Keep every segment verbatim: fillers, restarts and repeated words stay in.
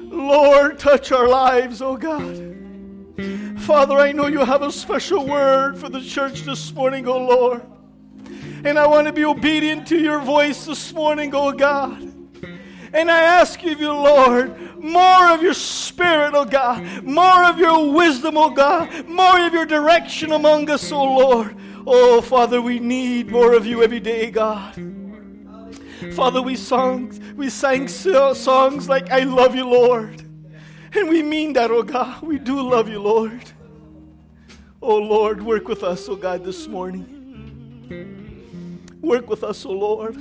Lord, touch our lives, oh God. Father, I know you have a special word for the church this morning, oh Lord. And I want to be obedient to your voice this morning, oh God. And I ask of you, Lord, more of your spirit, oh God. More of your wisdom, oh God. More of your direction among us, oh Lord. Oh, Father, we need more of you every day, God. Father, we sung, we sang songs like, I love you, Lord. And we mean that, oh God. We do love you, Lord. Oh, Lord, work with us, oh God, this morning. Work with us, oh Lord.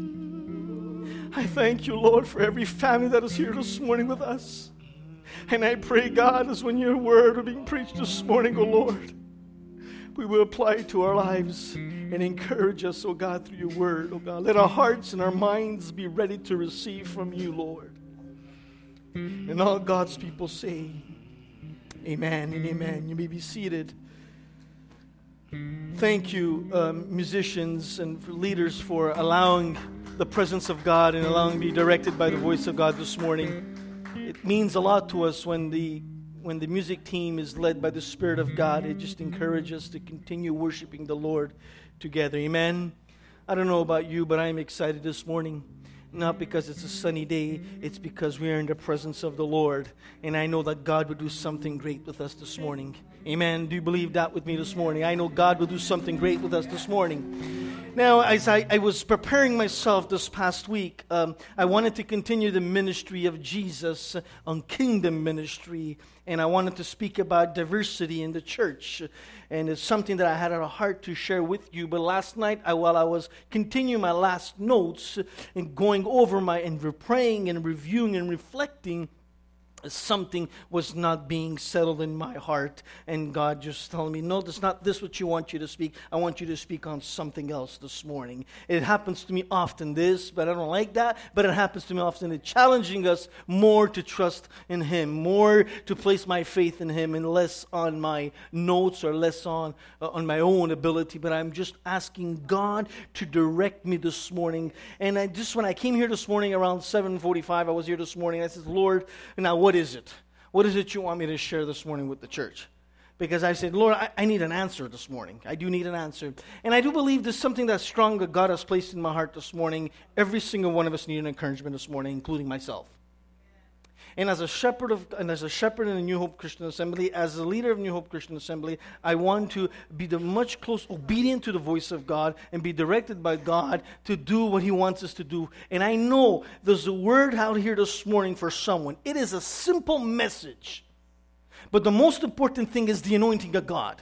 I thank you, Lord, for every family that is here this morning with us. And I pray, God, as when your word are being preached this morning, oh Lord, we will apply it to our lives and encourage us, oh God, through your word, oh God. Let our hearts and our minds be ready to receive from you, Lord. And all God's people say, amen and amen. You may be seated. Thank you, um, musicians and for leaders, for allowing the presence of God and allowing me to be directed by the voice of God this morning. It means a lot to us when the when the music team is led by the Spirit of God. It just encourages us to continue worshiping the Lord together. Amen. I don't know about you, but I'm excited this morning. Not because it's a sunny day, it's because we are in the presence of the Lord. And I know that God will do something great with us this morning. Amen. Do you believe that with me this morning? I know God will do something great with us this morning. Now, as I, I was preparing myself this past week, um, I wanted to continue the ministry of Jesus on kingdom ministry. And I wanted to speak about diversity in the church. And it's something that I had at a heart to share with you. But last night, I, while I was continuing my last notes and going over my, and praying and reviewing and reflecting, something was not being settled in my heart, and God just telling me, no, that's not this what you want you to speak. I want you to speak on something else this morning. It happens to me often, this, but I don't like that, but it happens to me often. It's challenging us more to trust in Him, more to place my faith in Him, and less on my notes or less on, uh, on my own ability, but I'm just asking God to direct me this morning. And I just, when I came here this morning around seven forty-five, I was here this morning, I said, Lord, now what is it? What is it you want me to share this morning with the church? Because I said, Lord, I, I need an answer this morning. I do need an answer. And I do believe there's something that's strong that God has placed in my heart this morning. Every single one of us need an encouragement this morning, including myself. And as a shepherd of, and as a shepherd in the New Hope Christian Assembly, as a leader of New Hope Christian Assembly, I want to be the much close obedient to the voice of God and be directed by God to do what He wants us to do. And I know there's a word out here this morning for someone. It is a simple message, but the most important thing is the anointing of God.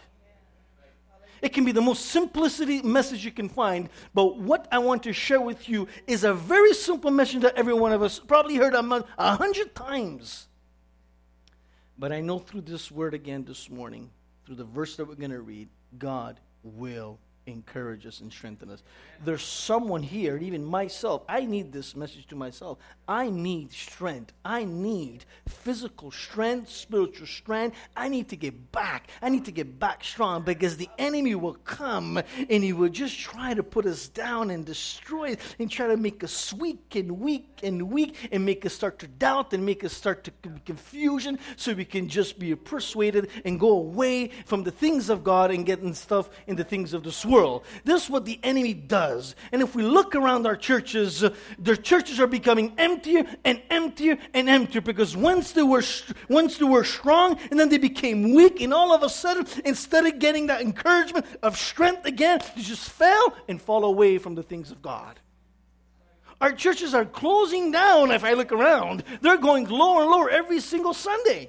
It can be the most simplicity message you can find, but what I want to share with you is a very simple message that every one of us probably heard a hundred times. But I know through this word again this morning, through the verse that we're going to read, God will encourage us and strengthen us. There's someone here, and even myself, I need this message to myself. I need strength. I need physical strength, spiritual strength. I need to get back. I need to get back strong, because the enemy will come and he will just try to put us down and destroy us and try to make us weak and weak and weak and make us start to doubt and make us start to be confusion, so we can just be persuaded and go away from the things of God and getting stuff in the things of this world. World. This is what the enemy does. And if we look around our churches, uh, their churches are becoming emptier and emptier and emptier, because once they were once they were strong, and then they became weak, and all of a sudden, instead of getting that encouragement of strength again, they just fell and fall away from the things of God. Our churches are closing down. If I look around, they're going lower and lower every single Sunday.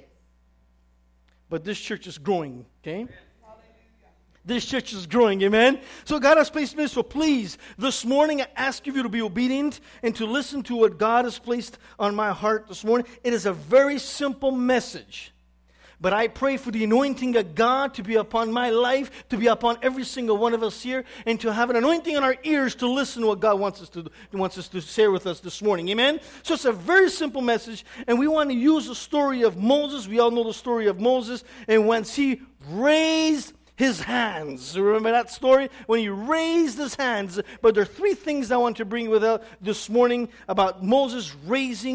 But this church is growing, okay? This church is growing, amen? So God has placed me, so please, this morning I ask you to be obedient and to listen to what God has placed on my heart this morning. It is a very simple message. But I pray for the anointing of God to be upon my life, to be upon every single one of us here, and to have an anointing on our ears to listen to what God wants us to do, wants us to share with us this morning. Amen? So it's a very simple message, and we want to use the story of Moses. We all know the story of Moses, and once he raised his hands. Remember that story? When he raised his hands. But there are three things I want to bring with us this morning about Moses raising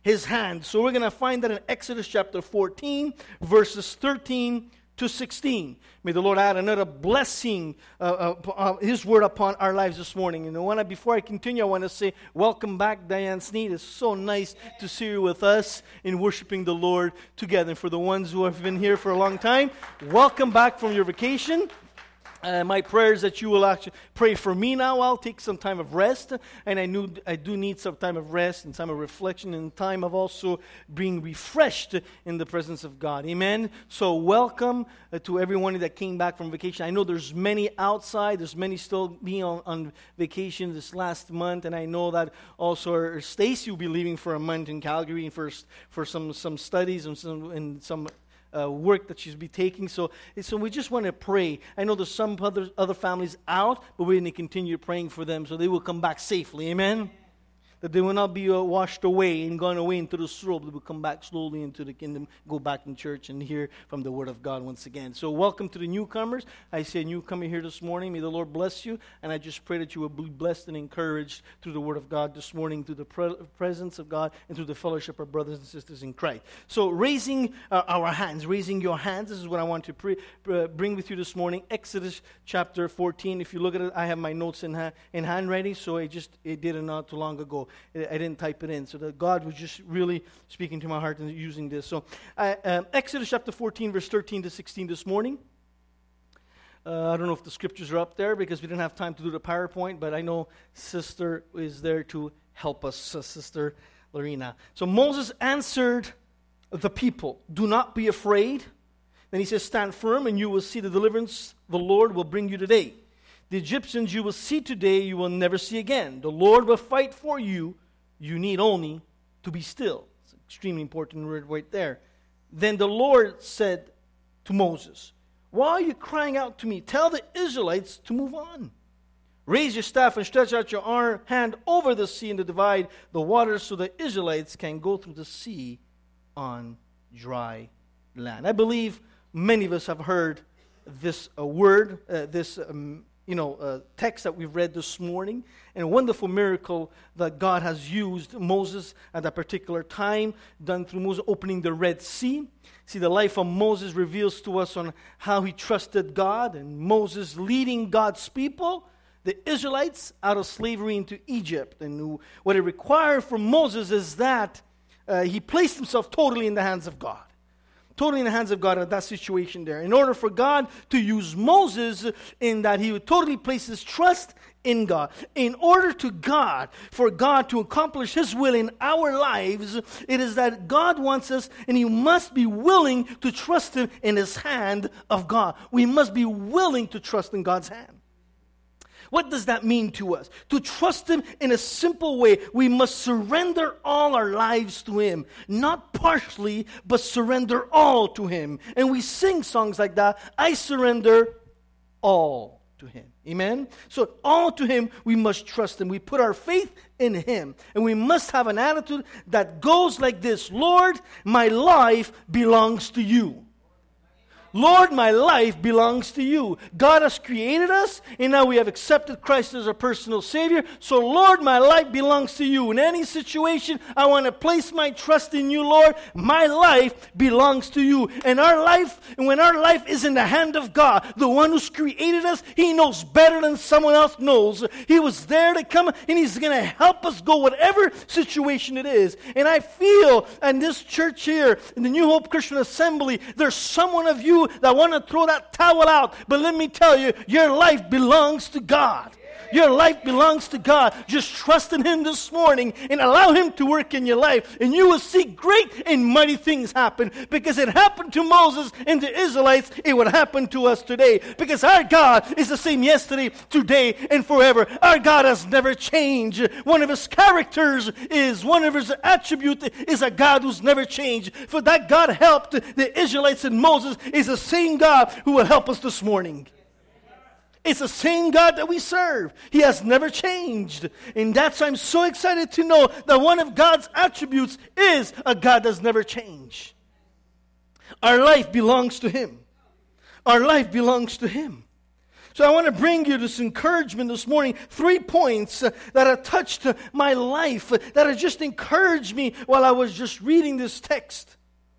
His hand. So we're going to find that in Exodus chapter fourteen, verses thirteen to sixteen. May the Lord add another blessing, uh, uh, uh, His word upon our lives this morning. And I wanna, before I continue, I want to say, welcome back, Diane Sneed. It's so nice to see you with us in worshiping the Lord together. And for the ones who have been here for a long time, welcome back from your vacation. Uh, my prayer is that you will actually pray for me now. I'll take some time of rest, and I knew I do need some time of rest and time of reflection and time of also being refreshed in the presence of God. Amen. So welcome uh, to everyone that came back from vacation. I know there's many outside. There's many still being on, on vacation this last month, and I know that also Stacy will be leaving for a month in Calgary for for some some studies and some and some. Uh, work that she's be taking. So, so we just want to pray. I know there's some other other families out, but we're going to continue praying for them so they will come back safely. Amen? That they will not be uh, washed away and gone away into the swirl, but they will come back slowly into the kingdom, go back in church and hear from the Word of God once again. So welcome to the newcomers. I say newcomer here this morning. May the Lord bless you. And I just pray that you will be blessed and encouraged through the Word of God this morning, through the pre- presence of God, and through the fellowship of brothers and sisters in Christ. So raising uh, our hands, raising your hands, this is what I want to pre- uh, bring with you this morning. Exodus chapter fourteen. If you look at it, I have my notes in, ha- in handwriting, so I just it did it not too long ago. I didn't type it in, so that God was just really speaking to my heart and using this. So, uh, um, Exodus chapter fourteen, verse thirteen to sixteen this morning. Uh, I don't know if the scriptures are up there because we didn't have time to do the PowerPoint, but I know Sister is there to help us, uh, Sister Lorena. So Moses answered the people, "Do not be afraid." Then he says, "Stand firm, and you will see the deliverance the Lord will bring you today. The Egyptians you will see today, you will never see again. The Lord will fight for you. You need only to be still." It's an extremely important word right there. Then the Lord said to Moses, "Why are you crying out to me? Tell the Israelites to move on. Raise your staff and stretch out your arm, hand over the sea and to divide the waters so the Israelites can go through the sea on dry land." I believe many of us have heard this uh, word, uh, this um, you know, uh, text that we've read this morning, and a wonderful miracle that God has used Moses at that particular time, done through Moses opening the Red Sea. See, the life of Moses reveals to us on how he trusted God, and Moses leading God's people, the Israelites, out of slavery into Egypt. And what it required from Moses is that uh, he placed himself totally in the hands of God. Totally in the hands of God at that situation there. In order for God to use Moses in that he would totally place his trust in God. In order to God, for God to accomplish His will in our lives, it is that God wants us, and He must be willing to trust Him in His hand of God. We must be willing to trust in God's hand. What does that mean to us? To trust Him in a simple way, we must surrender all our lives to Him. Not partially, but surrender all to Him. And we sing songs like that. I surrender all to Him. Amen? So all to Him, we must trust Him. We put our faith in Him. And we must have an attitude that goes like this: Lord, my life belongs to You. Lord, my life belongs to You. God has created us, and now we have accepted Christ as our personal Savior. So, Lord, my life belongs to You. In any situation, I want to place my trust in You, Lord. My life belongs to You. And our life, and when our life is in the hand of God, the one who's created us, He knows better than someone else knows. He was there to come, and He's going to help us go whatever situation it is. And I feel in this church here, in the New Hope Christian Assembly, there's someone of you that want to throw that towel out. But let me tell you, your life belongs to God. Your life belongs to God. Just trust in Him this morning and allow Him to work in your life. And you will see great and mighty things happen. Because it happened to Moses and the Israelites, it would happen to us today. Because our God is the same yesterday, today, and forever. Our God has never changed. One of His characters is, one of His attributes is a God who's never changed. For that God helped the Israelites and Moses is the same God who will help us this morning. It's the same God that we serve. He has never changed. And that's why I'm so excited to know that one of God's attributes is a God that's never changed. Our life belongs to Him. Our life belongs to Him. So I want to bring you this encouragement this morning. Three points uh, that have touched uh, my life, uh, that have just encouraged me while I was just reading this text.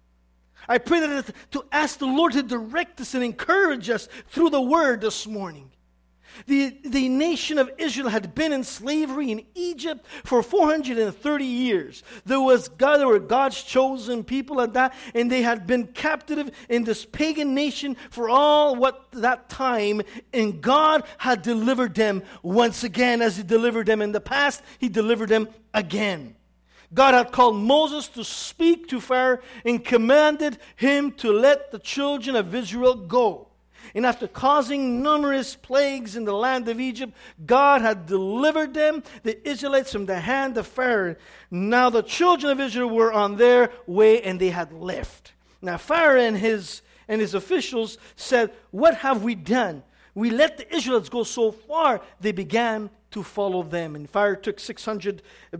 I pray that to ask the Lord to direct us and encourage us through the Word this morning. The, the nation of Israel had been in slavery in Egypt for four hundred thirty years. There was God, there were God's chosen people at that, and they had been captive in this pagan nation for all what that time, and God had delivered them once again. As He delivered them in the past, He delivered them again. God had called Moses to speak to Pharaoh and commanded him to let the children of Israel go. And after causing numerous plagues in the land of Egypt, God had delivered them, the Israelites, from the hand of Pharaoh. Now the children of Israel were on their way, and they had left. Now Pharaoh and his, and his officials said, "What have we done? We let the Israelites go so far." They began to follow them. And Pharaoh took six hundred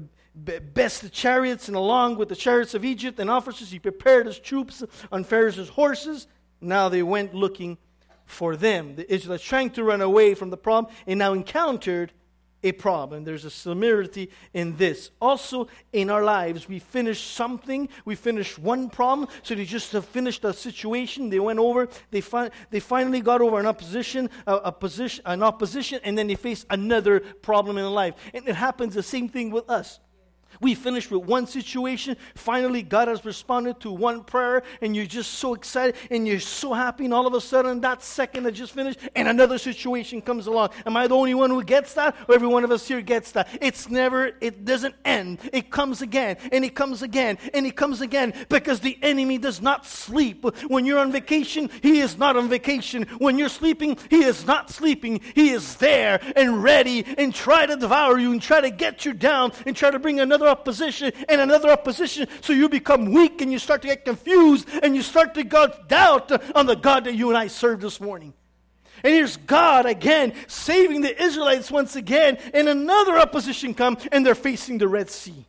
best chariots, and along with the chariots of Egypt and officers, he prepared his troops on Pharaoh's horses. Now they went looking for them. The Israelites trying to run away from the problem and now encountered a problem. There's a similarity in this. Also, in our lives, we finish something. We finish one problem. So they just have finished a situation. They went over. They fi- They finally got over an opposition, a, a position, an opposition, and then they face another problem in life. And it happens the same thing with us. We finished with one situation. Finally, God has responded to one prayer, and you're just so excited, and you're so happy, and all of a sudden, that second that just finished, and another situation comes along. Am I the only one who gets that, or every one of us here gets that? It's never, it doesn't end. It comes again, and it comes again, and it comes again, because the enemy does not sleep. When you're on vacation, he is not on vacation. When you're sleeping, he is not sleeping. He is there and ready, and try to devour you, and try to get you down, and try to bring another opposition and another opposition, so you become weak and you start to get confused and you start to get doubt on the God that you and I serve this morning. And here's God again saving the Israelites once again, and another opposition comes, and they're facing the Red Sea.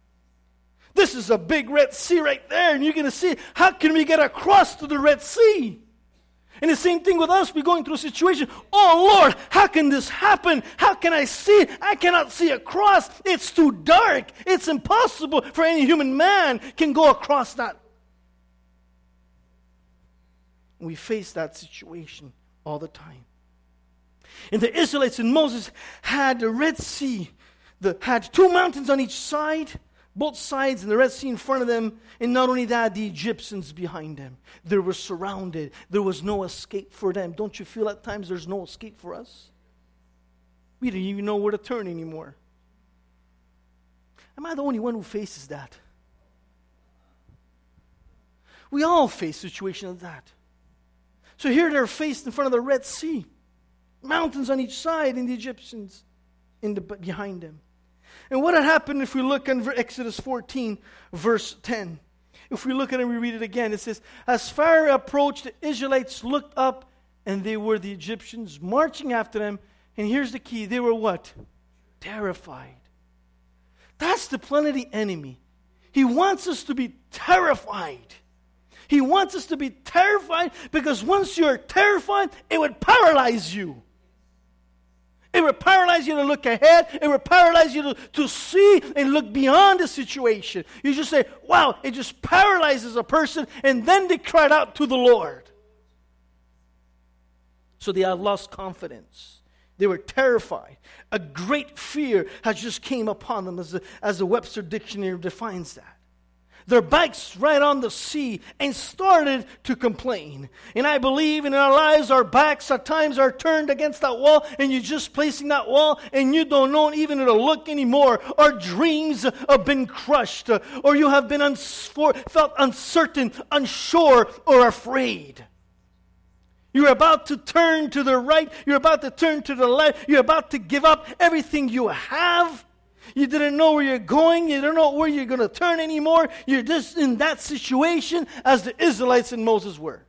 This is a big Red Sea right there, and you're going to see, how can we get across to the Red Sea? And the same thing with us. We're going through a situation. Oh, Lord, how can this happen? How can I see it? I cannot see across. It's too dark. It's impossible for any human man can go across that. We face that situation all the time. And the Israelites and Moses had the Red Sea, the, had two mountains on each side, both sides, and the Red Sea in front of them. And not only that, the Egyptians behind them. They were surrounded. There was no escape for them. Don't you feel at times there's no escape for us? We don't even know where to turn anymore. Am I the only one who faces that? We all face situations like that. So here they're faced in front of the Red Sea. Mountains on each side, and the Egyptians in the, behind them. And what had happened if we look in Exodus fourteen, verse ten? If we look at it and we read it again, it says, "As Pharaoh approached, the Israelites looked up, and they were the Egyptians marching after them." And here's the key. They were what? Terrified. That's the plan of the enemy. He wants us to be terrified. He wants us to be terrified because once you're terrified, it would paralyze you. It would paralyze you to look ahead. It would paralyze you to, to see and look beyond the situation. You just say, wow, it just paralyzes a person, and then they cried out to the Lord. So they had lost confidence. They were terrified. A great fear has just came upon them, as the, as the Webster Dictionary defines that. Their backs right on the sea and started to complain. And I believe in our lives, our backs at times are turned against that wall, and you're just placing that wall, and you don't know even to look anymore. Our dreams have been crushed, or you have been uns- felt uncertain, unsure, or afraid. You're about to turn to the right. You're about to turn to the left. You're about to give up everything you have. You didn't know where you're going. You don't know where you're going to turn anymore. You're just in that situation as the Israelites and Moses were.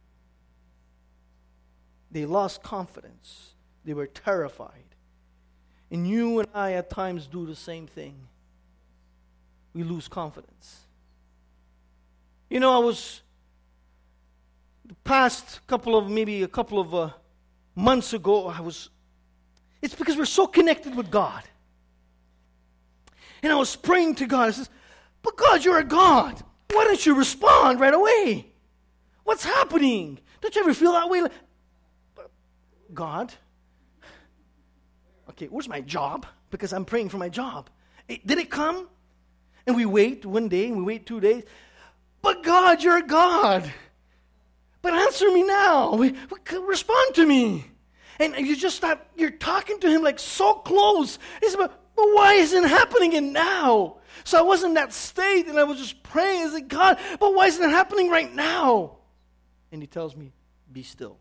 They lost confidence. They were terrified. And you and I at times do the same thing. We lose confidence. You know, I was the past couple of, maybe a couple of uh, months ago, I was, it's because we're so connected with God. And I was praying to God. I says, but God, you're a God. Why don't you respond right away? What's happening? Don't you ever feel that way? Like, God, okay, where's my job? Because I'm praying for my job. It, did it come? And we wait one day, and we wait two days. But God, you're a God. But answer me now. We, we, respond to me. And you just start, you're talking to him like so close. It's about, but why isn't it happening in now? So I was in that state, and I was just praying. I said, God, but why isn't it happening right now? And he tells me, be still.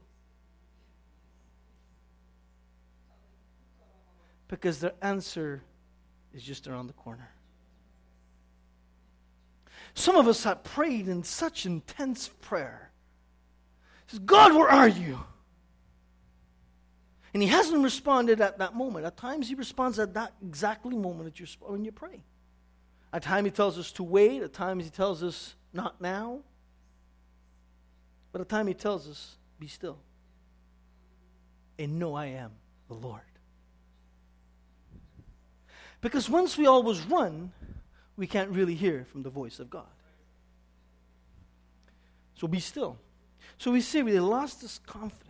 Because the answer is just around the corner. Some of us have prayed in such intense prayer. He says, God, where are you? And he hasn't responded at that moment. At times he responds at that exactly moment that you're, when you pray. At times he tells us to wait. At times he tells us not now. But at times he tells us, be still. And know I am the Lord. Because once we always run, we can't really hear from the voice of God. So be still. So we say we lost this confidence.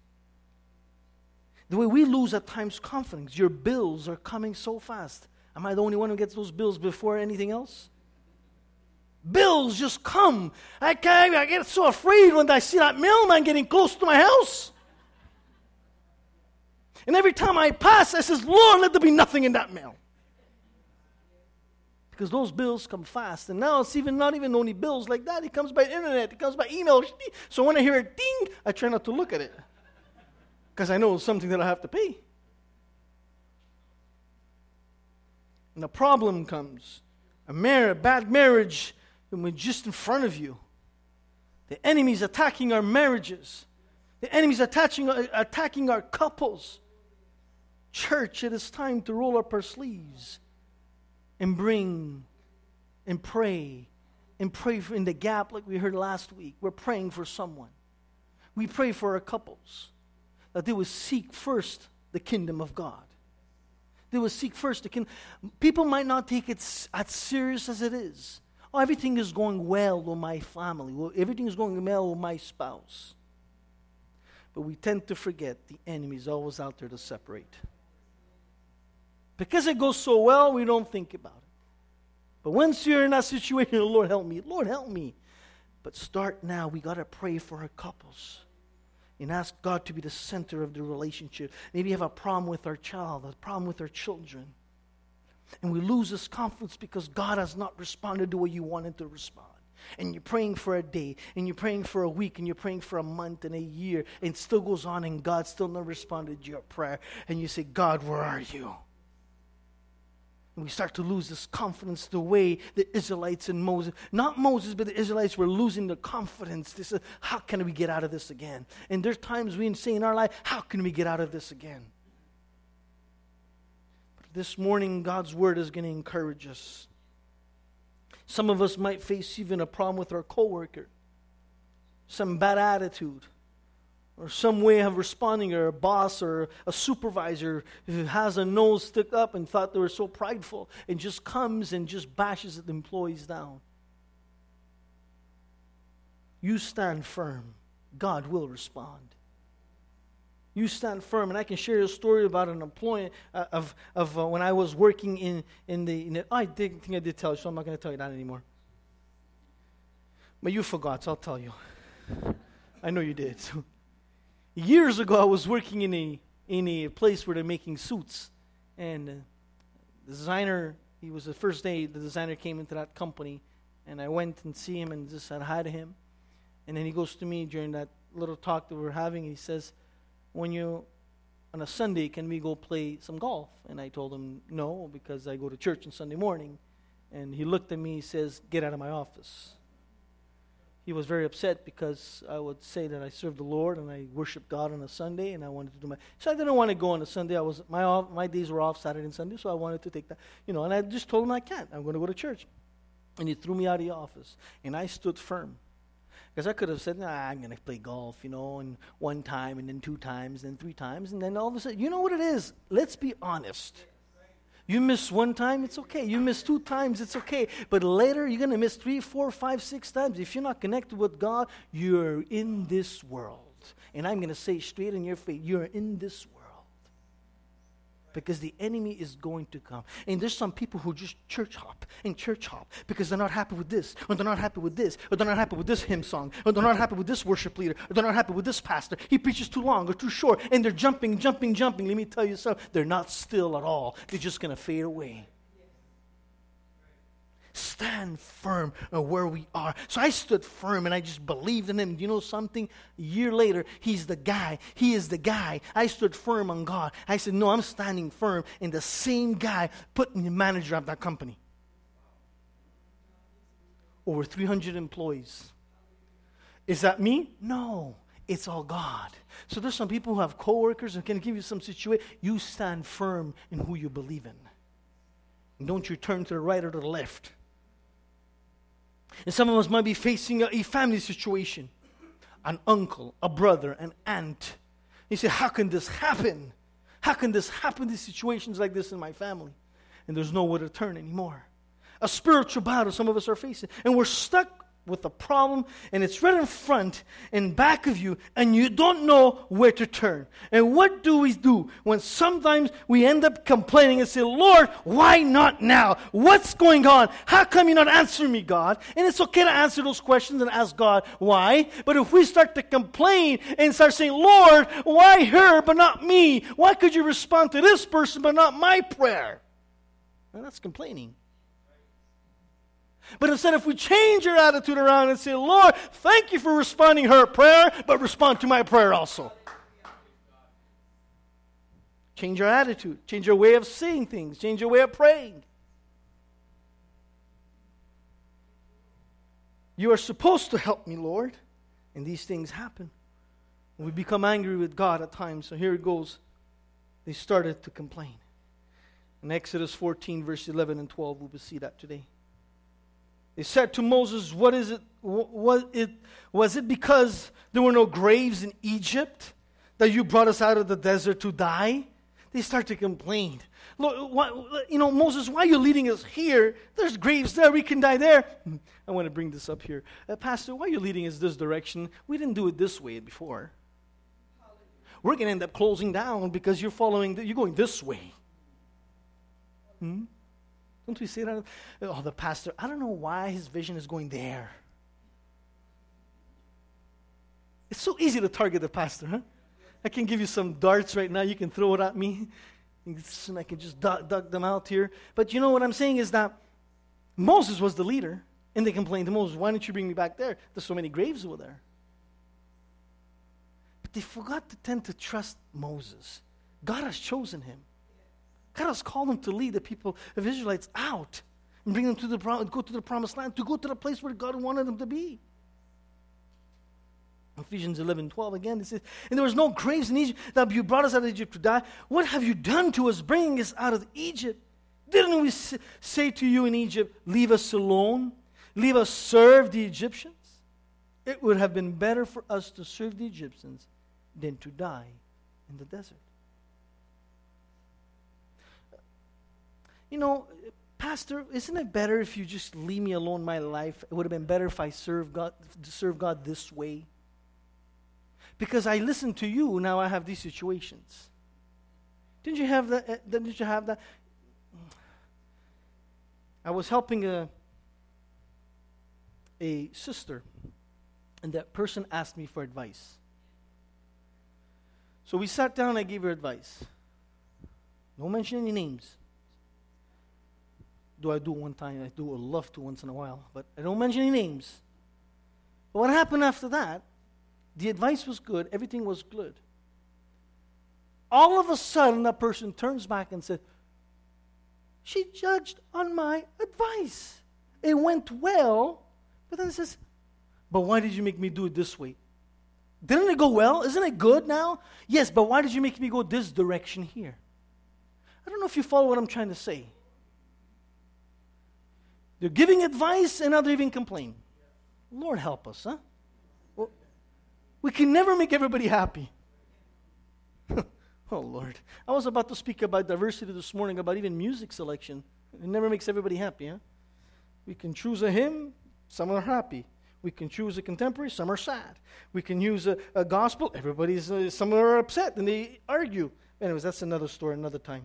The way we lose at times confidence, your bills are coming so fast. Am I the only one who gets those bills before anything else? Bills just come. I, can't, I get so afraid when I see that mailman getting close to my house. And every time I pass, I says, Lord, let there be nothing in that mail. Because those bills come fast. And now it's even not even only bills like that. It comes by internet. It comes by email. So when I hear a ding, I try not to look at it. Because I know it's something that I have to pay. And the problem comes. A, mar- a bad marriage when we're just in front of you. The enemy's attacking our marriages. The enemy's attaching, uh, attacking our couples. Church, it is time to roll up our sleeves and bring and pray and pray for in the gap like we heard last week. We're praying for someone. We pray for our couples that they will seek first the kingdom of God. They will seek first the kingdom. People might not take it as serious as it is. Oh, everything is going well with my family. Well, everything is going well with my spouse. But we tend to forget the enemy is always out there to separate. Because it goes so well, we don't think about it. But once you're in that situation, Lord help me, Lord help me. But start now. We got to pray for our couples. And ask God to be the center of the relationship. Maybe you have a problem with our child, a problem with our children. And we lose this confidence because God has not responded the way you wanted to respond. And you're praying for a day, and you're praying for a week, and you're praying for a month and a year, and it still goes on, and God still not responded to your prayer. And you say, God, where are you? And we start to lose this confidence the way the Israelites and Moses, not Moses, but the Israelites were losing their confidence. They said, how can we get out of this again? And there's times we say in our life, how can we get out of this again? But this morning, God's word is going to encourage us. Some of us might face even a problem with our coworker, some bad attitude, or some way of responding, or a boss or a supervisor who has a nose stuck up and thought they were so prideful and just comes and just bashes the employees down. You stand firm. God will respond. You stand firm. And I can share a story about an employee uh, of, of uh, when I was working in, in the, in the I did, think I did tell you, so I'm not going to tell you that anymore. But you forgot, so I'll tell you. I know you did. Years ago, I was working in a in a place where they're making suits, and uh, the designer, he was the first day the designer came into that company, and I went and see him and just said hi to him, and then he goes to me during that little talk that we were having, and he says, when you, on a Sunday, can we go play some golf? And I told him, no, because I go to church on Sunday morning, and he looked at me, he says, get out of my office. He was very upset because I would say that I serve the Lord and I worship God on a Sunday, and I wanted to do my. So I didn't want to go on a Sunday. I was my off, my days were off Saturday and Sunday, so I wanted to take that, you know. And I just told him I can't. I'm going to go to church, and he threw me out of the office. And I stood firm. Because I could have said, nah, I'm going to play golf, you know, and one time, and then two times, and then three times, and then all of a sudden, you know what it is? Let's be honest. You miss one time, it's okay. You miss two times, it's okay. But later, you're going to miss three, four, five, six times. If you're not connected with God, you're in this world. And I'm going to say straight in your face, you're in this world. Because the enemy is going to come. And there's some people who just church hop and church hop because they're not happy with this, or they're not happy with this, or they're not happy with this hymn song, or they're not happy with this worship leader, or they're not happy with this pastor. He preaches too long or too short, and they're jumping, jumping, jumping. Let me tell you something. They're not still at all. They're just going to fade away. Stand firm on where we are. So I stood firm and I just believed in him. You know something? A year later, he's the guy. He is the guy. I stood firm on God. I said, no, I'm standing firm. And the same guy put me the manager of that company. Over three hundred employees. Is that me? No. It's all God. So there's some people who have coworkers and can give you some situation. You stand firm in who you believe in. And don't you turn to the right or to the left. And some of us might be facing a, a family situation. An uncle, a brother, an aunt. You say, how can this happen? How can this happen, these situations like this in my family? And there's nowhere to turn anymore. A spiritual battle some of us are facing. And we're stuck with a problem, and it's right in front and back of you, and you don't know where to turn. And what do we do when sometimes we end up complaining and say, Lord, why not now? What's going on? How come you're not answering me, God? And it's okay to answer those questions and ask God why. But if we start to complain and start saying, Lord, why her but not me? Why could you respond to this person but not my prayer? Well, that's complaining. But instead, if we change our attitude around and say, Lord, thank you for responding to her prayer, but respond to my prayer also. Change our attitude. Change our way of seeing things. Change our way of praying. You are supposed to help me, Lord. And these things happen. We become angry with God at times. So here it goes. They started to complain. In Exodus fourteen, verse eleven and twelve, we will see that today. They said to Moses, what is it, was it, was it because there were no graves in Egypt that you brought us out of the desert to die? They start to complain. Lord, why, you know, Moses, why are you leading us here? There's graves there, we can die there. I want to bring this up here. Uh, Pastor, why are you leading us this direction? We didn't do it this way before. We're going to end up closing down because you're following, the, you're going this way. Hmm? Don't we say that? Oh, the pastor, I don't know why his vision is going there. It's so easy to target the pastor, huh? I can give you some darts right now. You can throw it at me. And I can just duck, duck them out here. But you know what I'm saying is that Moses was the leader. And they complained to Moses, why didn't you bring me back there? There's so many graves over there. But they forgot to tend to trust Moses. God has chosen him. God has called him to lead the people of Israelites out and bring them to the go to the promised land, to go to the place where God wanted them to be. Ephesians eleven twelve again, it says, and there was no graves in Egypt that you brought us out of Egypt to die. What have you done to us, bringing us out of Egypt? Didn't we say to you in Egypt, leave us alone, leave us serve the Egyptians? It would have been better for us to serve the Egyptians than to die in the desert. You know, Pastor, isn't it better if you just leave me alone in my life? It would have been better if I serve God, serve God this way. Because I listen to you, now I have these situations. Didn't you have that? Didn't you have that? I was helping a, a sister, and that person asked me for advice. So we sat down, I gave her advice. Don't mention any names. Do I do one time? I do love to once in a while, but I don't mention any names. But what happened after that, the advice was good, everything was good. All of a sudden, that person turns back and said, she judged on my advice. It went well, but then it says, but why did you make me do it this way? Didn't it go well? Isn't it good now? Yes, but why did you make me go this direction here? I don't know if you follow what I'm trying to say. They're giving advice and now they're even complaining. Lord help us, huh? We can never make everybody happy. Oh, Lord. I was about to speak about diversity this morning, about even music selection. It never makes everybody happy, huh? We can choose a hymn, some are happy. We can choose a contemporary, some are sad. We can use a, a gospel, everybody's, uh, some are upset, and they argue. Anyways, that's another story, another time.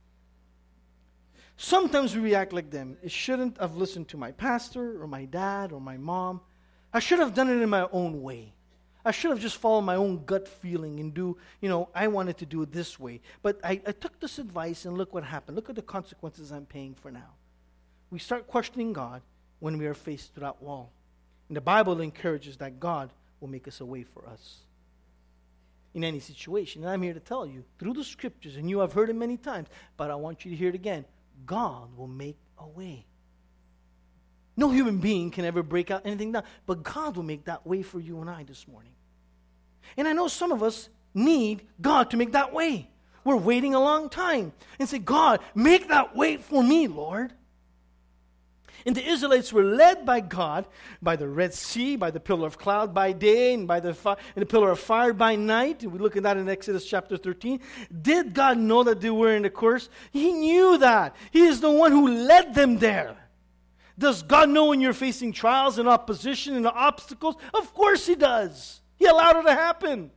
Sometimes we react like them. It shouldn't have listened to my pastor or my dad or my mom. I should have done it in my own way. I should have just followed my own gut feeling and do, you know, I wanted to do it this way. But I, I took this advice and look what happened. Look at the consequences I'm paying for now. We start questioning God when we are faced with that wall. And the Bible encourages that God will make us a way for us in any situation. And I'm here to tell you, through the Scriptures, and you have heard it many times, but I want you to hear it again, God will make a way. No human being can ever break out anything down, but God will make that way for you and I this morning. And I know some of us need God to make that way. We're waiting a long time and say, God, make that way for me, Lord. And the Israelites were led by God by the Red Sea, by the pillar of cloud by day, and by the, fi- and the pillar of fire by night. And we look at that in Exodus chapter thirteen. Did God know that they were in the course? He knew that. He is the one who led them there. Does God know when you're facing trials and opposition and obstacles? Of course He does. He allowed it to happen.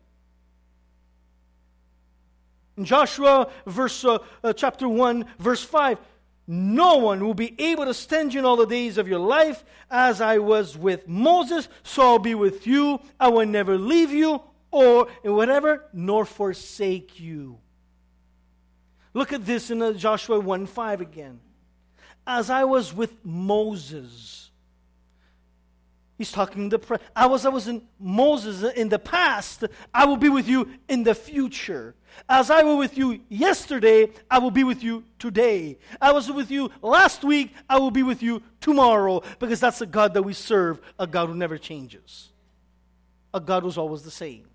In Joshua verse, uh, uh, chapter one, verse five, no one will be able to stand you in all the days of your life. As I was with Moses, so I'll be with you. I will never leave you or whatever, nor forsake you. Look at this in uh, Joshua one five again. As I was with Moses. He's talking the pre- I was I was in Moses in the past, I will be with you in the future. As I was with you yesterday, I will be with you today. I was with you last week, I will be with you tomorrow, because that's a God that we serve, a God who never changes. A God who's always the same.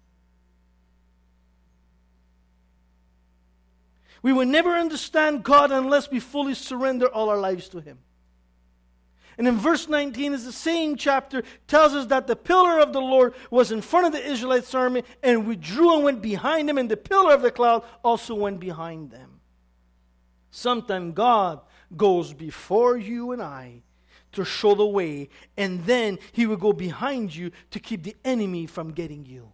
We will never understand God unless we fully surrender all our lives to Him. And in verse nineteen is the same chapter, tells us that the pillar of the Lord was in front of the Israelites' army and withdrew and went behind them, and the pillar of the cloud also went behind them. Sometimes God goes before you and I to show the way, and then He will go behind you to keep the enemy from getting you.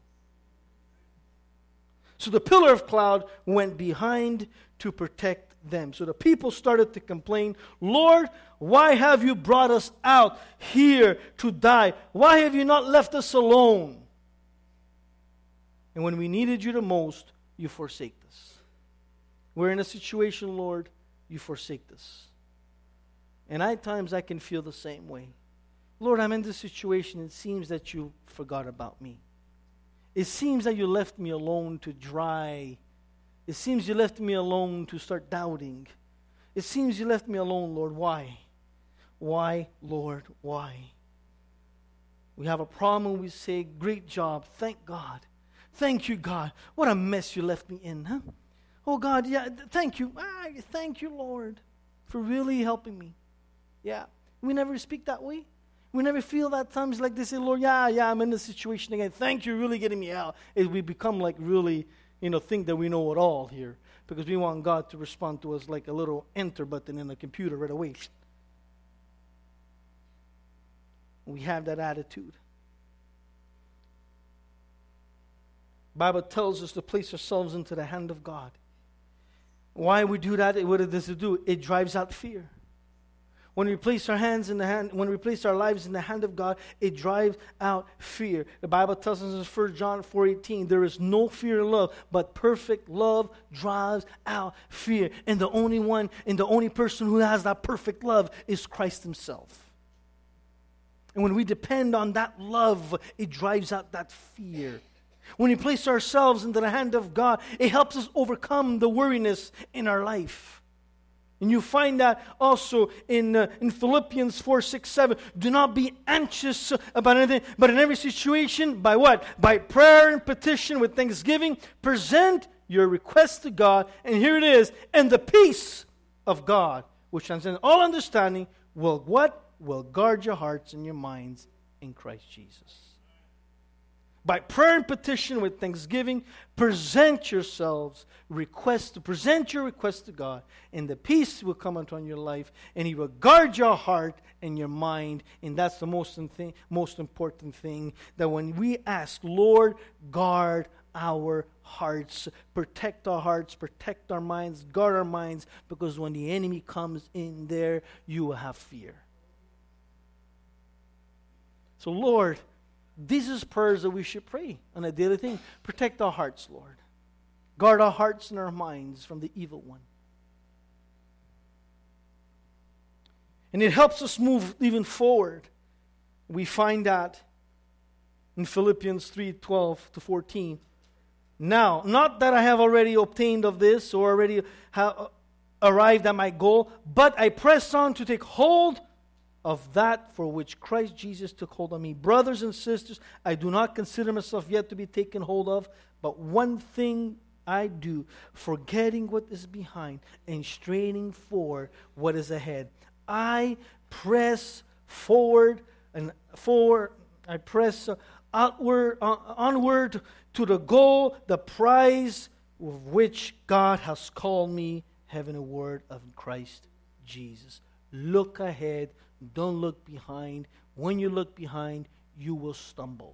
So the pillar of cloud went behind to protect them. So the people started to complain, Lord, why have you brought us out here to die? Why have you not left us alone? And when we needed you the most, you forsaked us. We're in a situation, Lord, you forsaked us. And at times I can feel the same way. Lord, I'm in this situation. It seems that you forgot about me. It seems that you left me alone to dry. It seems you left me alone to start doubting. It seems you left me alone, Lord. Why? Why, Lord, why? We have a problem and we say, great job, thank God. Thank you, God. What a mess you left me in, huh? Oh, God, yeah, thank you. Ah, thank you, Lord, for really helping me. Yeah, we never speak that way. We never feel that times like they say, Lord, yeah, yeah, I'm in this situation again. Thank you, really getting me out. It, we become like really, you know, think that we know it all here, because we want God to respond to us like a little enter button in a computer right away. We have that attitude. The Bible tells us to place ourselves into the hand of God. Why we do that? What does it do? It drives out fear. When we place our hands in the hand, when we place our lives in the hand of God, it drives out fear. The Bible tells us in First John four eighteen, there is no fear in love, but perfect love drives out fear. And the only one, and the only person who has that perfect love is Christ Himself. And when we depend on that love, it drives out that fear. When we place ourselves into the hand of God, it helps us overcome the worriness in our life. And you find that also in uh, in Philippians four, six, seven. Do not be anxious about anything, but in every situation, by what? By prayer and petition with thanksgiving, present your requests to God. And here it is. And the peace of God, which transcends all understanding, will what? Will guard your hearts and your minds in Christ Jesus. By prayer and petition with thanksgiving, present yourselves, request to present your request to God, and the peace will come upon your life, and He will guard your heart and your mind. And that's the most thing, most important thing, that when we ask, Lord, guard our hearts, protect our hearts, protect our minds, guard our minds, because when the enemy comes in there, you will have fear. So, Lord, these are prayers that we should pray on a daily thing. Protect our hearts, Lord. Guard our hearts and our minds from the evil one. And it helps us move even forward. We find that in Philippians three, twelve to fourteen. Now, not that I have already obtained of this or already have arrived at my goal, but I press on to take hold of that for which Christ Jesus took hold of me. Brothers and sisters, I do not consider myself yet to be taken hold of, but one thing I do, forgetting what is behind and straining for what is ahead. I press forward and forward. I press outward, uh, onward to the goal, the prize of which God has called me, having a word of Christ Jesus. Look ahead. Don't look behind. When you look behind, you will stumble.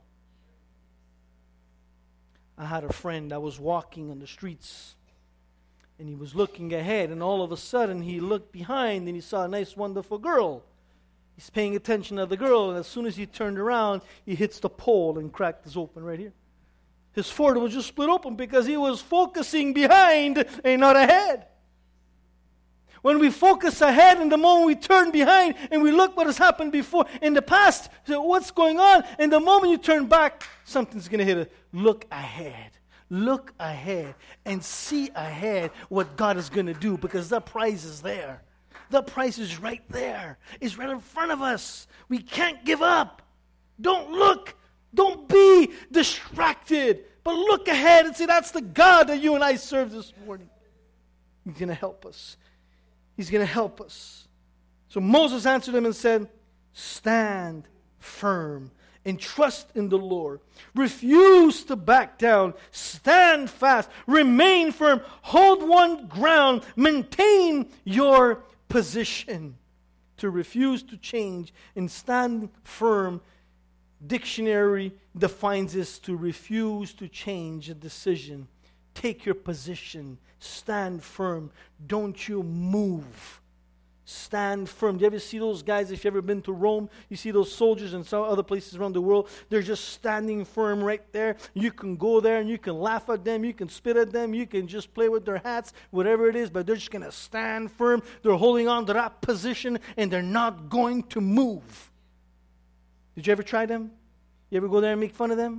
I had a friend that was walking on the streets, and he was looking ahead, and all of a sudden he looked behind and he saw a nice, wonderful girl. He's paying attention to the girl, and as soon as he turned around, he hits the pole and cracked this open right here. His forehead was just split open because he was focusing behind and not ahead. When we focus ahead, and the moment we turn behind and we look what has happened before in the past, so what's going on? And the moment you turn back, something's going to hit it. Look ahead. Look ahead and see ahead what God is going to do, because the prize is there. The prize is right there. It's right in front of us. We can't give up. Don't look. Don't be distracted. But look ahead and say, that's the God that you and I serve this morning. He's going to help us. He's going to help us. So Moses answered him and said, stand firm and trust in the Lord. Refuse to back down. Stand fast. Remain firm. Hold one ground. Maintain your position. To refuse to change and stand firm, dictionary defines this: to refuse to change a decision. Take your position. Stand firm. Don't you move. Stand firm. Do you ever see those guys, if you've ever been to Rome, you see those soldiers and some other places around the world, they're just standing firm right there. You can go there and you can laugh at them, you can spit at them, you can just play with their hats, whatever it is, but they're just going to stand firm. They're holding on to that position and they're not going to move. Did you ever try them? You ever go there and make fun of them?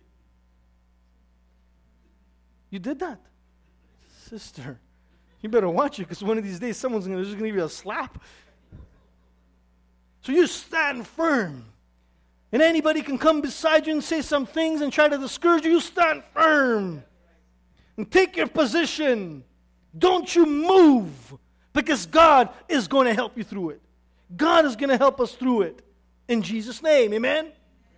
You did that. Sister, you better watch it, because one of these days someone's gonna, just going to give you a slap. So you stand firm. And anybody can come beside you and say some things and try to discourage you. You stand firm. And take your position. Don't you move, because God is going to help you through it. God is going to help us through it. In Jesus' name, amen?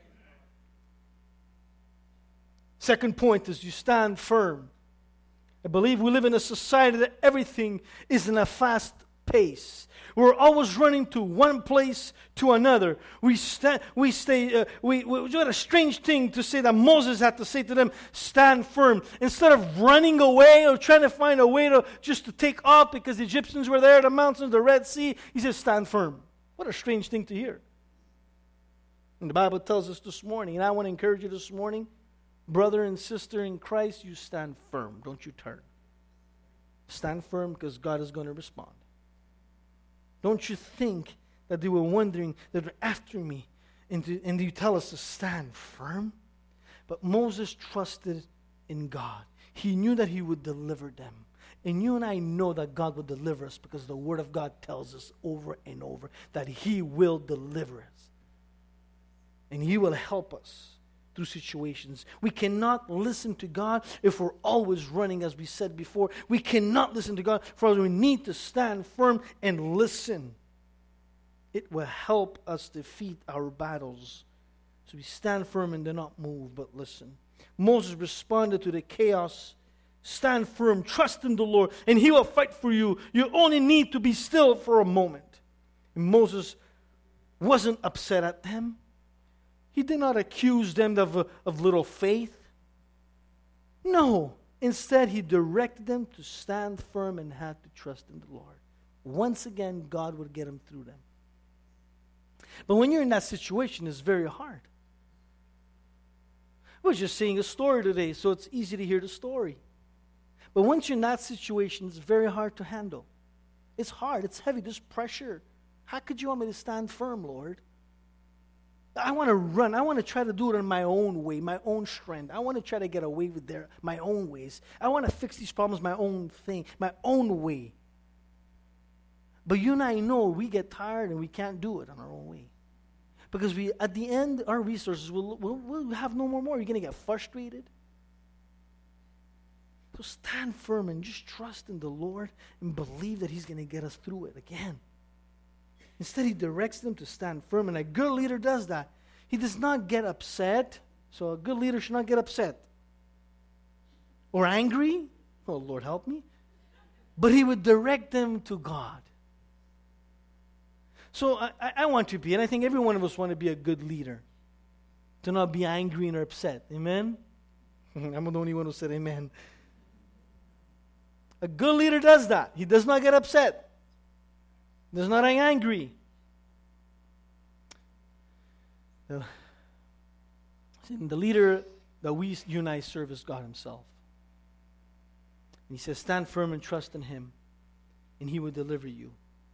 Second point is you stand firm. I believe we live in a society that everything is in a fast pace. We're always running to one place to another. We sta- we stay. Uh, we we what a strange thing to say that Moses had to say to them: stand firm. Instead of running away or trying to find a way to just to take off because the Egyptians were there, the mountains, the Red Sea, he says, stand firm. What a strange thing to hear. And the Bible tells us this morning, and I want to encourage you this morning, brother and sister in Christ, you stand firm. Don't you turn. Stand firm, because God is going to respond. Don't you think that they were wondering, that they're after me, and, to, and you tell us to stand firm? But Moses trusted in God. He knew that he would deliver them. And you and I know that God will deliver us, because the Word of God tells us over and over that He will deliver us. And He will help us through situations. We cannot listen to God if we're always running, as we said before. We cannot listen to God, for we need to stand firm and listen. It will help us defeat our battles. So we stand firm and do not move, but listen. Moses responded to the chaos. Stand firm, trust in the Lord, and He will fight for you. You only need to be still for a moment. And Moses wasn't upset at them. He did not accuse them of, of little faith. No. Instead, he directed them to stand firm and had to trust in the Lord. Once again, God would get them through them. But when you're in that situation, it's very hard. We're just saying a story today, so it's easy to hear the story. But once you're in that situation, it's very hard to handle. It's hard. It's heavy. There's pressure. How could you want me to stand firm, Lord? I want to run. I want to try to do it in my own way, my own strength. I want to try to get away with their, my own ways. I want to fix these problems my own thing, my own way. But you and I know we get tired and we can't do it on our own way. Because we, at the end, our resources will will will have no more more. You're going to get frustrated. So stand firm and just trust in the Lord and believe that He's going to get us through it again. Instead, He directs them to stand firm, and a good leader does that. He does not get upset. So a good leader should not get upset or angry. Oh, Lord, help me. But he would direct them to God. So I, I want to be, and I think every one of us want to be a good leader, to not be angry and upset. Amen? I'm the only one who said amen. A good leader does that. He does not get upset. Does not get angry. The, the leader that we, you and I serve is God Himself. And He says, stand firm and trust in Him, and He will deliver you.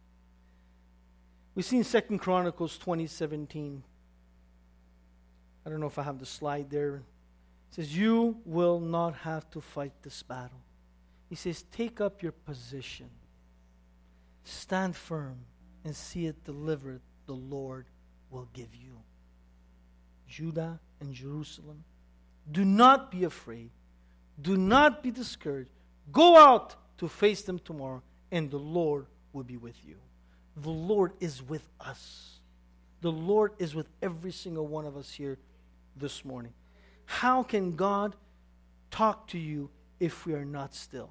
We see in Second Chronicles twenty seventeen. I don't know if I have the slide there. It says, you will not have to fight this battle. He says, take up your position. Stand firm and see it delivered. The Lord will give you. Judah and Jerusalem, do not be afraid. Do not be discouraged. Go out to face them tomorrow, and the Lord will be with you. The Lord is with us. The Lord is with every single one of us here this morning. How can God talk to you if we are not still?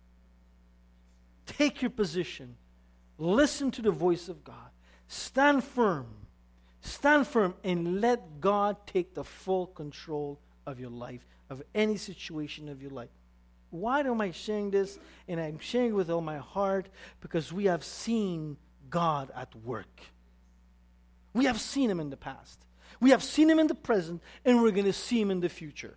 Take your position. Listen to the voice of God. Stand firm. Stand firm and let God take the full control of your life, of any situation of your life. Why am I sharing this? And I'm sharing it with all my heart because we have seen God at work. We have seen Him in the past. We have seen Him in the present, and we're going to see Him in the future.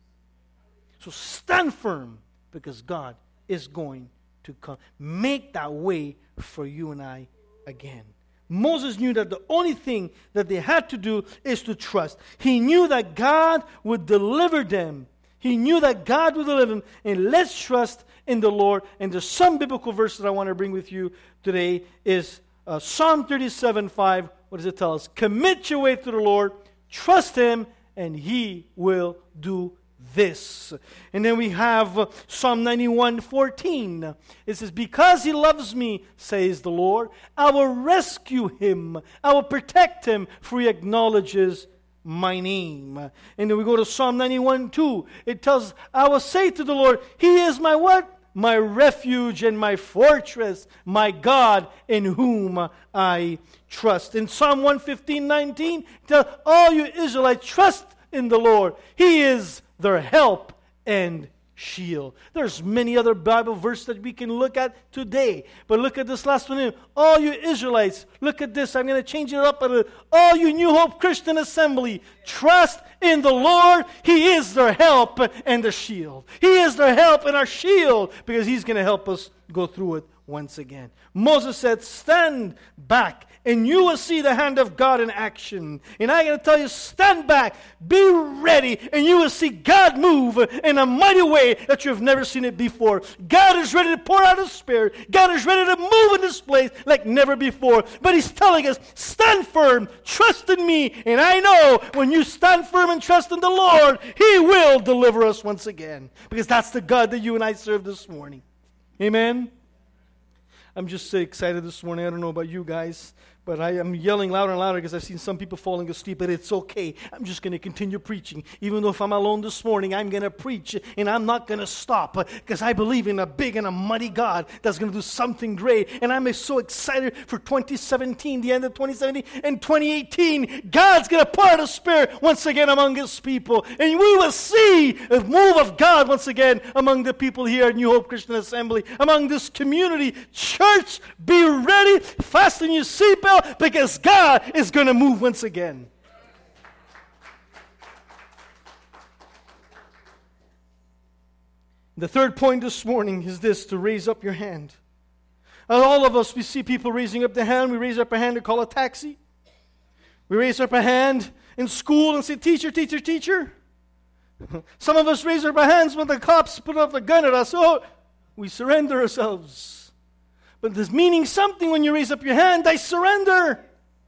So stand firm because God is going to come. Make that way for you and I again. Moses knew that the only thing that they had to do is to trust. He knew that God would deliver them. He knew that God would deliver them. And let's trust in the Lord. And there's some biblical verses I want to bring with you today. Is uh, Psalm thirty-seven five. What does it tell us? Commit your way to the Lord. Trust Him, and He will do this. And then we have uh, Psalm ninety-one fourteen. It says, because He loves me, says the Lord, I will rescue him. I will protect him, for he acknowledges my name. And then we go to Psalm ninety-one two. It tells, I will say to the Lord, He is my what? My refuge and my fortress, my God in whom I trust. In Psalm one fifteen nineteen, it tells all you Israelites, trust in the Lord. He is their help and shield. There's many other Bible verses that we can look at today. But look at this last one. All you Israelites, look at this. I'm going to change it up a little. All you New Hope Christian Assembly, trust in the Lord. He is their help and their shield. He is their help and our shield because He's going to help us go through it once again. Moses said, stand back and you will see the hand of God in action. And I'm going to tell you, stand back, be ready, and you will see God move in a mighty way that you have never seen it before. God is ready to pour out His Spirit. God is ready to move in this place like never before. But He's telling us, stand firm, trust in me, and I know when you stand firm and trust in the Lord, He will deliver us once again. Because that's the God that you and I serve this morning. Amen? I'm just so excited this morning. I don't know about you guys, but But I am yelling louder and louder because I've seen some people falling asleep, but it's okay. I'm just going to continue preaching. Even though if I'm alone this morning, I'm going to preach, and I'm not going to stop because I believe in a big and a mighty God that's going to do something great. And I'm so excited for twenty seventeen, the end of twenty seventeen, and twenty eighteen. God's going to pour out His Spirit once again among His people, and we will see a move of God once again among the people here at New Hope Christian Assembly, among this community. Church, be ready, fasten your seatbelt, because God is going to move once again. The third point this morning is this: to raise up your hand. And all of us, we see people raising up their hand. We raise up our hand to call a taxi. We raise up our hand in school and say, teacher, teacher, teacher. Some of us raise up our hands when the cops put up a gun at us. Oh, we surrender ourselves. But there's meaning something when you raise up your hand. I surrender.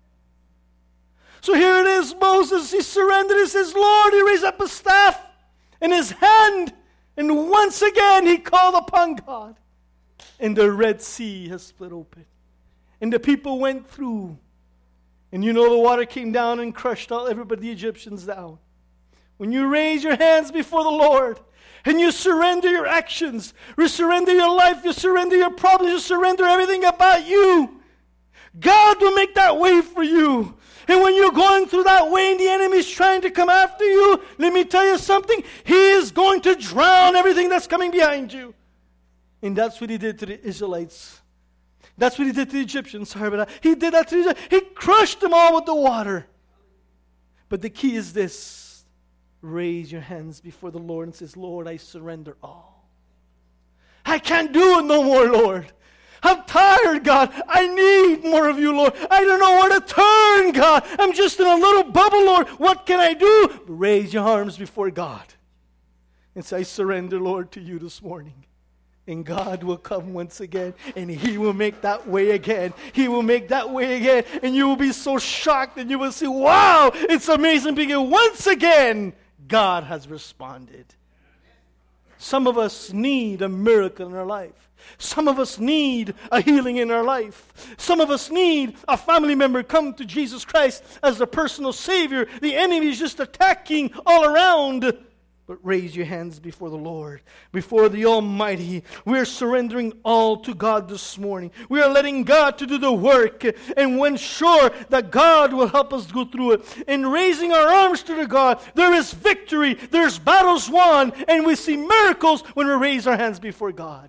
So here it is, Moses, he surrendered. He says, Lord, he raised up his staff and his hand. And once again, he called upon God. And the Red Sea has split open. And the people went through. And you know the water came down and crushed all everybody, the Egyptians, down. When you raise your hands before the Lord, and you surrender your actions, you surrender your life, you surrender your problems, you surrender everything about you, God will make that way for you. And when you're going through that way and the enemy is trying to come after you, let me tell you something, he is going to drown everything that's coming behind you. And that's what he did to the Israelites. That's what he did to the Egyptians. Sorry about that. He did that to the Egyptians. He crushed them all with the water. But the key is this. Raise your hands before the Lord and says, Lord, I surrender all. I can't do it no more, Lord. I'm tired, God. I need more of you, Lord. I don't know where to turn, God. I'm just in a little bubble, Lord. What can I do? Raise your arms before God and say, I surrender, Lord, to you this morning. And God will come once again, and He will make that way again. He will make that way again, and you will be so shocked, and you will say, wow, it's amazing because once again, God has responded. Some of us need a miracle in our life. Some of us need a healing in our life. Some of us need a family member come to Jesus Christ as the personal Savior. The enemy is just attacking all around. But raise your hands before the Lord, before the Almighty. We're surrendering all to God this morning. We are letting God to do the work. And when sure that God will help us go through it. In raising our arms to the God, there is victory. There's battles won. And we see miracles when we raise our hands before God.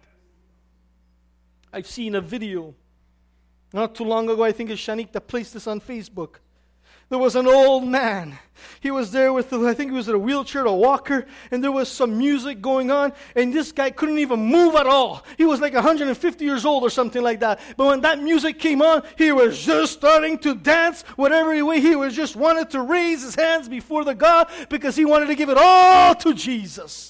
I've seen a video not too long ago. I think it's Shanique that placed this on Facebook. There was an old man. He was there with, I think he was in a wheelchair, a walker, and there was some music going on, and this guy couldn't even move at all. He was like one hundred fifty years old or something like that. But when that music came on, he was just starting to dance. Whatever way, he was just wanted to raise his hands before the God because he wanted to give it all to Jesus.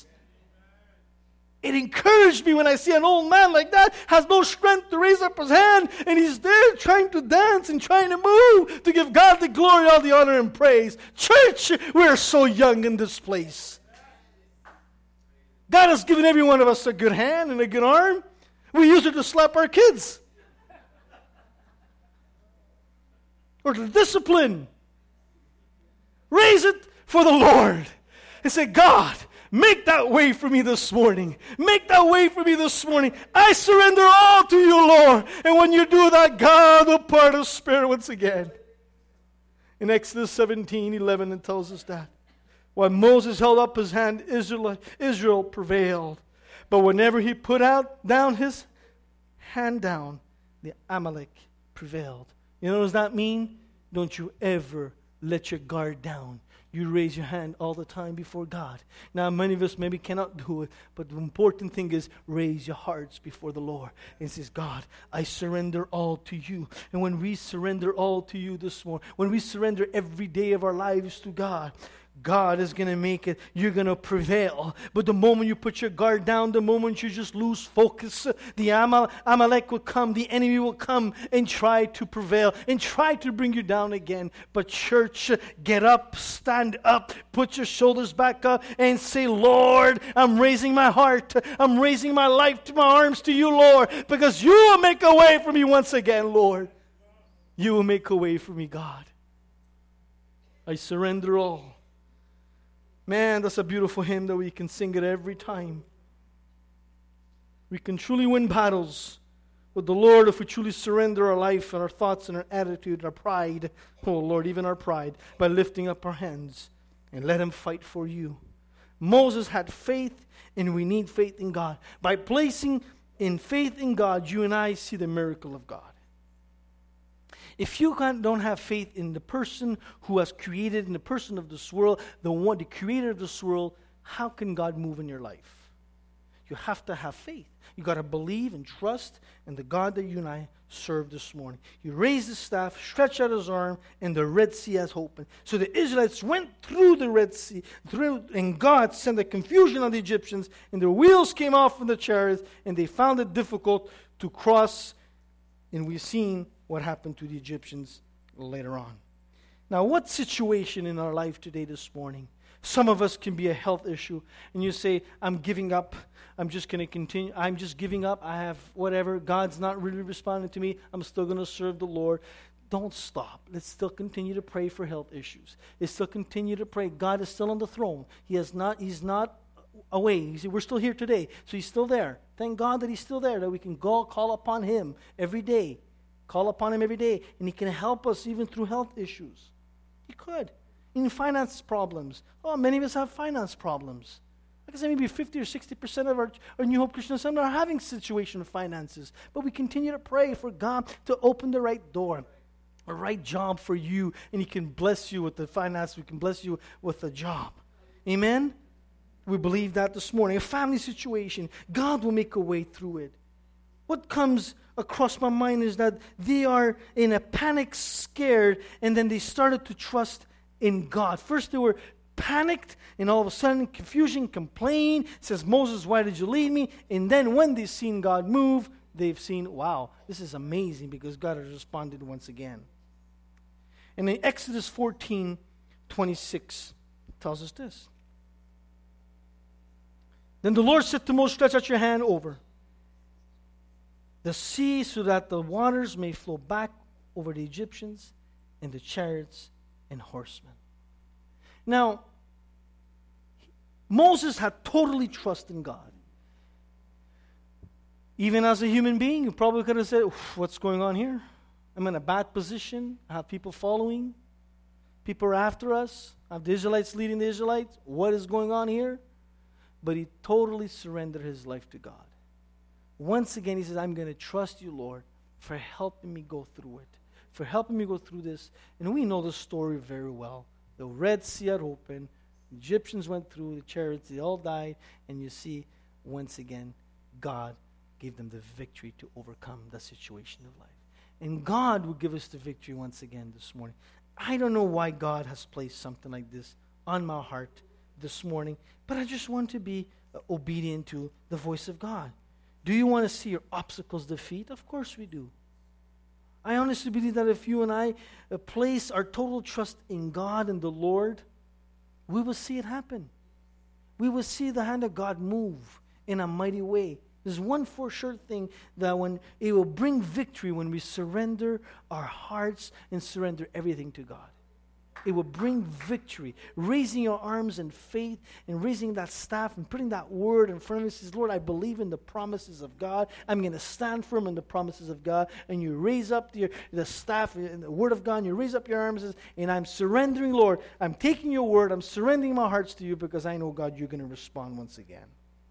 It encouraged me when I see an old man like that, has no strength to raise up his hand, and he's there trying to dance and trying to move to give God the glory, all the honor, and praise. Church, we're so young in this place. God has given every one of us a good hand and a good arm. We use it to slap our kids. Or to discipline. Raise it for the Lord. And say, God, make that way for me this morning. Make that way for me this morning. I surrender all to you, Lord. And when you do that, God will pour His Spirit once again. In Exodus seventeen eleven, it tells us that. When Moses held up his hand, Israel, Israel prevailed. But whenever he put out down his hand down, the Amalek prevailed. You know what does that mean? Don't you ever let your guard down. You raise your hand all the time before God. Now, many of us maybe cannot do it, but the important thing is raise your hearts before the Lord. And says, God, I surrender all to you. And when we surrender all to you this morning, when we surrender every day of our lives to God, God is going to make it. You're going to prevail. But the moment you put your guard down, the moment you just lose focus, the Amal- Amalek will come, the enemy will come and try to prevail and try to bring you down again. But church, get up, stand up, put your shoulders back up and say, Lord, I'm raising my heart. I'm raising my life to my arms to you, Lord, because you will make a way for me once again, Lord. You will make a way for me, God. I surrender all. Man, that's a beautiful hymn that we can sing it every time. We can truly win battles with the Lord if we truly surrender our life and our thoughts and our attitude, our pride, oh Lord, even our pride, by lifting up our hands and let Him fight for you. Moses had faith, and we need faith in God. By placing in faith in God, you and I see the miracle of God. If you don't have faith in the person who has created, in the person of this world, the one, the creator of this world, how can God move in your life? You have to have faith. You got to believe and trust in the God that you and I serve this morning. You raise the staff, stretch out His arm, and the Red Sea has opened. So the Israelites went through the Red Sea, through, and God sent a confusion on the Egyptians, and their wheels came off from the chariots, and they found it difficult to cross. And we've seen what happened to the Egyptians later on. Now, what situation in our life today, this morning? Some of us can be a health issue, and you say, I'm giving up. I'm just going to continue. I'm just giving up. I have whatever. God's not really responding to me. I'm still going to serve the Lord. Don't stop. Let's still continue to pray for health issues. Let's still continue to pray. God is still on the throne. He has not, He's not away. He's, we're still here today, so He's still there. Thank God that He's still there, that we can go call upon Him every day. Call upon Him every day, and He can help us even through health issues. He could. In finance problems. Oh, many of us have finance problems. Like I said, maybe fifty or sixty percent of our, our New Hope Christian Assembly are having situation of finances. But we continue to pray for God to open the right door, a right job for you, and He can bless you with the finance. We can bless you with a job. Amen? We believe that this morning. A family situation, God will make a way through it. What comes across my mind is that they are in a panic, scared, and then they started to trust in God. First they were panicked, and all of a sudden confusion, complain. It says, Moses, why did you leave me? And then when they've seen God move, they've seen, wow, this is amazing, because God has responded once again. And in Exodus fourteen twenty-six tells us this. Then the Lord said to Moses, stretch out your hand over the sea so that the waters may flow back over the Egyptians and the chariots and horsemen. Now, Moses had totally trust in God. Even as a human being, you probably could have said, what's going on here? I'm in a bad position. I have people following. People are after us. I have the Israelites leading the Israelites. What is going on here? But he totally surrendered his life to God. Once again, he says, I'm going to trust you, Lord, for helping me go through it, for helping me go through this. And we know the story very well. The Red Sea had opened. The Egyptians went through, the chariots, they all died. And you see, once again, God gave them the victory to overcome the situation of life. And God will give us the victory once again this morning. I don't know why God has placed something like this on my heart this morning, but I just want to be uh, obedient to the voice of God. Do you want to see your obstacles defeat? Of course we do. I honestly believe that if you and I uh, place our total trust in God and the Lord, we will see it happen. We will see the hand of God move in a mighty way. There's one for sure thing, that when it will bring victory when we surrender our hearts and surrender everything to God. It will bring victory. Raising your arms in faith and raising that staff and putting that word in front of you, says, Lord, I believe in the promises of God. I'm going to stand firm in the promises of God. And you raise up the, the staff and the word of God, and you raise up your arms, and I'm surrendering, Lord. I'm taking your word. I'm surrendering my hearts to you, because I know, God, you're going to respond once again.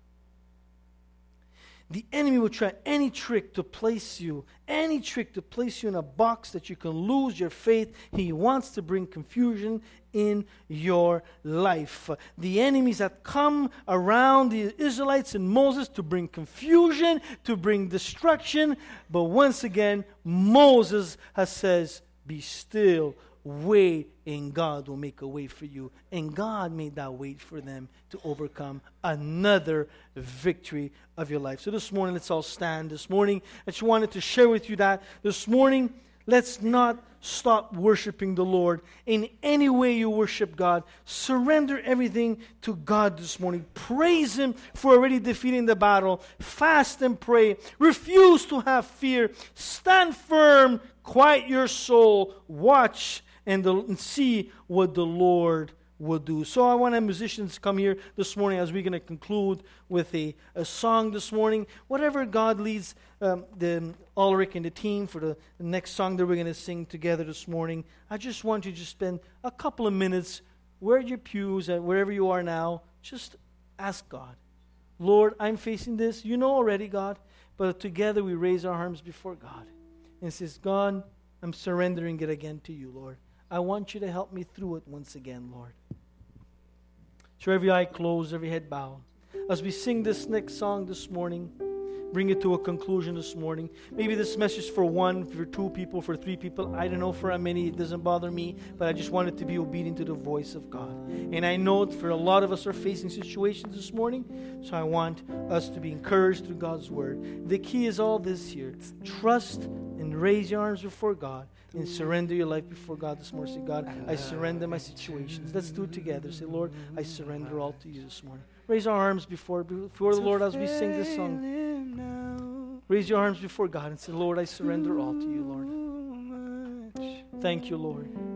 The enemy will try any trick to place you, any trick to place you in a box that you can lose your faith. He wants to bring confusion in your life. The enemies that come around the Israelites and Moses to bring confusion, to bring destruction. But once again, Moses has says, be still, wait, and God will make a way for you. And God made that way for them to overcome another victory of your life. So this morning, let's all stand. This morning, I just wanted to share with you that this morning, let's not stop worshiping the Lord. In any way you worship God, surrender everything to God this morning. Praise Him for already defeating the battle. Fast and pray. Refuse to have fear. Stand firm. quiet your soul, watch and, the, and see what the Lord will do. So I want our musicians to come here this morning as we're going to conclude with a, a song this morning. Whatever God leads um, the Ulrich and the team for the, the next song that we're going to sing together this morning, I just want you to just spend a couple of minutes where your pews and wherever you are now, just ask God, Lord, I'm facing this. You know already, God, but together we raise our arms before God and says, God, I'm surrendering it again to you, Lord. I want you to help me through it once again, Lord. So every eye closed, every head bowed. As we sing this next song this morning, bring it to a conclusion this morning. Maybe this message for one, for two people, for three people. I don't know for how many. It doesn't bother me. But I just wanted to be obedient to the voice of God. And I know for a lot of us are facing situations this morning. So I want us to be encouraged through God's word. The key is all this here. Trust and raise your arms before God. And surrender your life before God this morning. Say, God, I surrender my situations. Let's do it together. Say, Lord, I surrender all to you this morning. Raise our arms before, before the Lord as we sing this song. Raise your arms before God and say, Lord, I surrender all to you, Lord. Thank you, Lord.